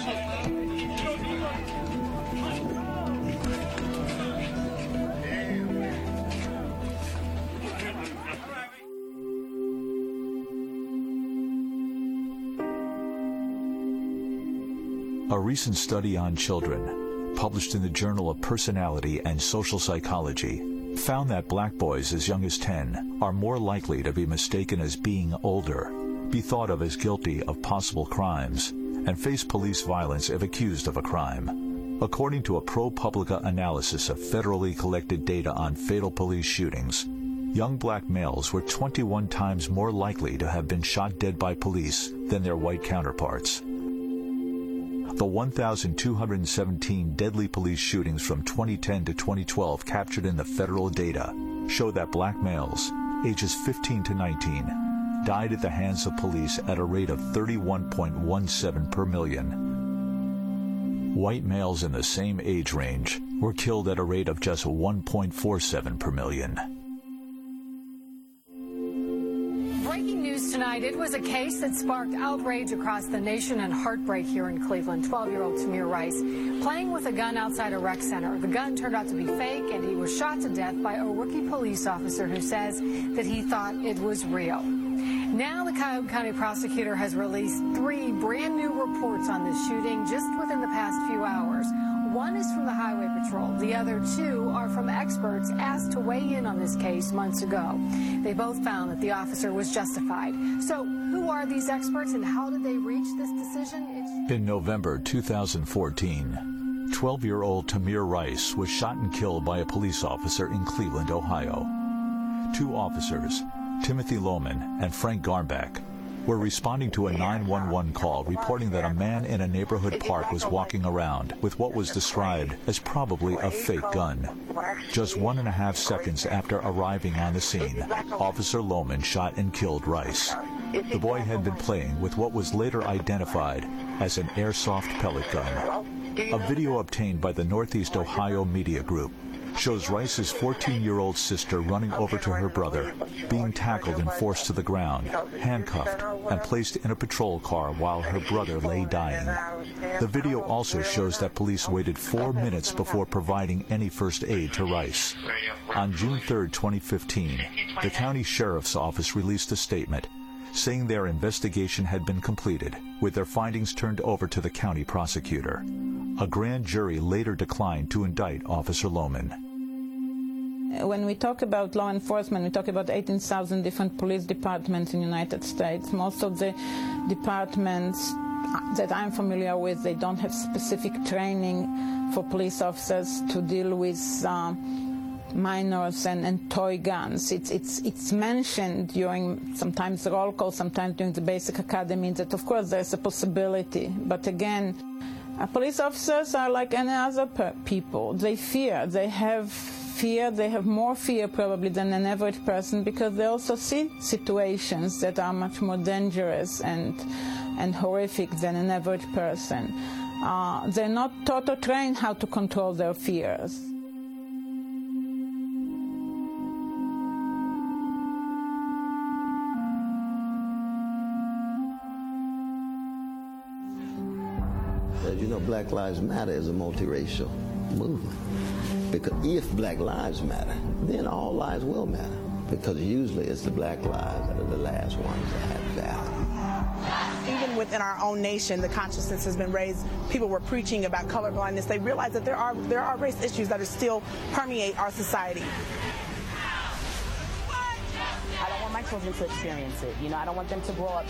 S3: A recent study on children, published in the Journal of Personality and Social Psychology, found that black boys as young as ten are more likely to be mistaken as being older, be thought of as guilty of possible crimes, and face police violence if accused of a crime. According to a ProPublica analysis of federally collected data on fatal police shootings, young black males were twenty-one times more likely to have been shot dead by police than their white counterparts. The one thousand two hundred seventeen deadly police shootings from twenty ten to twenty twelve captured in the federal data show that black males, ages fifteen to nineteen, died at the hands of police at a rate of thirty-one point one seven per million. White males in the same age range were killed at a rate of just one point four seven per million.
S10: Breaking news tonight, it was a case that sparked outrage across the nation and heartbreak here in Cleveland. twelve-year-old Tamir Rice playing with a gun outside a rec center. The gun turned out to be fake, and he was shot to death by a rookie police officer who says that he thought it was real. Now the Cuyahoga County prosecutor has released three brand new reports on this shooting just within the past few hours. One is from the Highway Patrol. The other two are from experts asked to weigh in on this case months ago. They both found that the officer was justified. So who are these experts and how did they reach this decision? It's
S3: In November two thousand fourteen, twelve-year-old Tamir Rice was shot and killed by a police officer in Cleveland, Ohio. Two officers, Timothy Lohman and Frank Garnback, were responding to a nine one one call reporting that a man in a neighborhood park was walking around with what was described as probably a fake gun. Just one and a half seconds after arriving on the scene, Officer Lohman shot and killed Rice. The boy had been playing with what was later identified as an airsoft pellet gun. A video obtained by the Northeast Ohio Media Group shows Rice's fourteen-year-old sister running over to her brother, being tackled and forced to the ground, handcuffed, and placed in a patrol car while her brother lay dying. The video also shows that police waited four minutes before providing any first aid to Rice. On June third, twenty fifteen, the county sheriff's office released a statement saying their investigation had been completed, with their findings turned over to the county prosecutor. A grand jury later declined to indict Officer Lohman.
S2: When we talk about law enforcement, we talk about eighteen thousand different police departments in the United States. Most of the departments that I'm familiar with, they don't have specific training for police officers to deal with uh, minors and, and toy guns. It's, it's, it's mentioned during sometimes the roll call, sometimes during the basic academy, that of course there's a possibility. But again, Uh, police officers are like any other per- people. They fear. They have fear. They have more fear probably than an average person because they also see situations that are much more dangerous and, and horrific than an average person. Uh, they're not taught or trained how to control their fears.
S4: As you know, Black Lives Matter is a multiracial movement. Because if Black Lives matter, then all lives will matter. Because usually it's the Black lives that are the last ones that have value.
S1: Even within our own nation, the consciousness has been raised. People were preaching about colorblindness. They realize that there are there are race issues that are still permeate our society.
S22: I don't want my children to experience it. You know, I don't want them to grow up